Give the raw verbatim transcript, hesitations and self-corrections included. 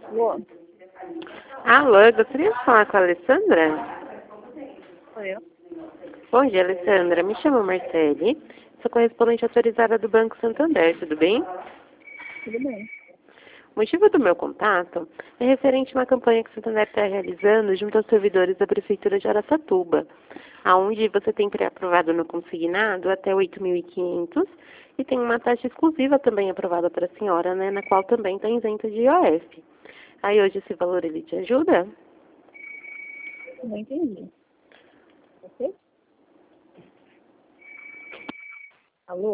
Alô? Alô, eu gostaria de falar com a Alessandra. Sou eu? Bom dia, Alessandra. Me chamo Marcele. Sou correspondente autorizada do Banco Santander, tudo bem? Tudo bem. O motivo do meu contato é referente a uma campanha que o Santander está realizando junto aos servidores da Prefeitura de Araçatuba, onde você tem pré-aprovado no consignado até oito mil e quinhentos e tem uma taxa exclusiva também aprovada para a senhora, né, na qual também está isenta de I O F. Aí hoje esse valor ele te ajuda? Não entendi. Você? Alô?